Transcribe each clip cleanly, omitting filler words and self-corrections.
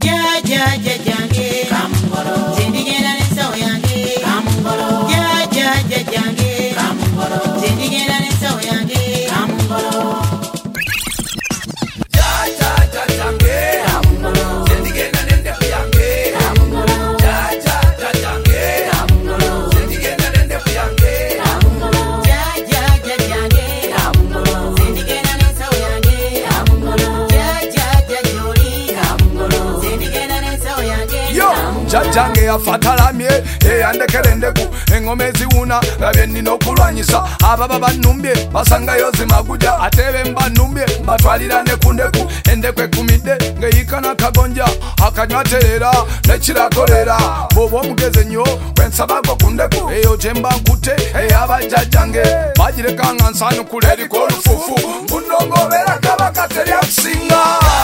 Jange afatalamye eyandekerendeku engome ziwuna labye nina okulwanyisa ababa banumbye basangayo zimaguja atebe mbanumbye batwalira nekundeku endeku ekumidde ngeyikana kagonja akanywaterera nekirakolera boba omugeze nnyo kwensabako kundeku eyo gyemba nkute eyabajjajjange bagirekanga nsanukula eriko olufufu munongobeera kabaka teryakusinga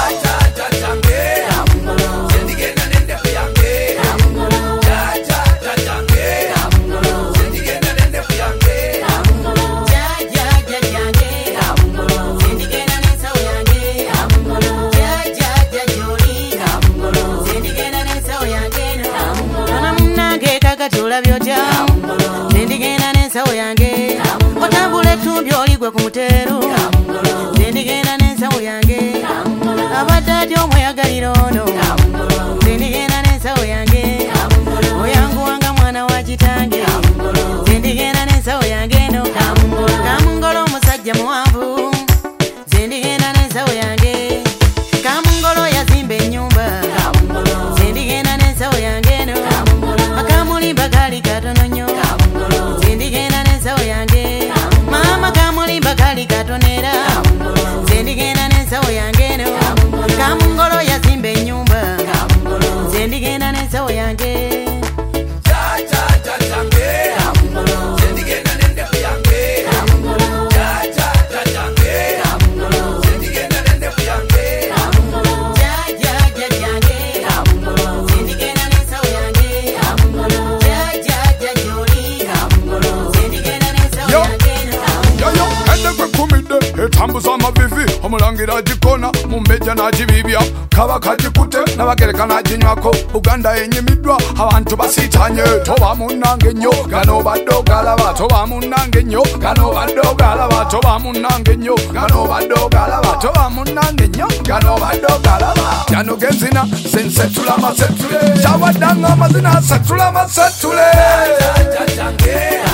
Zendigenda n'ensawo yange otambula ettumbi oligwe ku muteeru zendigenda n'ensawo yange abadde atya omweyagalira ono zendigenda n'ensawo yange oyanguwanga mwana wa kitange zendigenda n'ensawo yange eno kamungolo omusajja muwanvu zendigenda n'ensawo yange kamungolo yazimba ennyumba zendigenda n'ensawo yange eno akamulimba kali katono nnyo zendigenda n'ensawo yange maama kamulimba kali katonera zendigenda n'ensawo yange eno kamungolo yazimba ennyumba zendigenda n'ensawo yange etambuza amavivi omulangira gikona mumbeja nagibibya kabaka gikute nabagereka naginywako Uganda enyimiddwa abantu basitanye toba munange nnyo gano badde ogalaba toba munange nnyo gano badde ogalaba toba munange nnyo gano badde ogalaba toba munange nnyo gano badde ogalaba jano genzina sensetula masetule shawadanga amazina setula masetule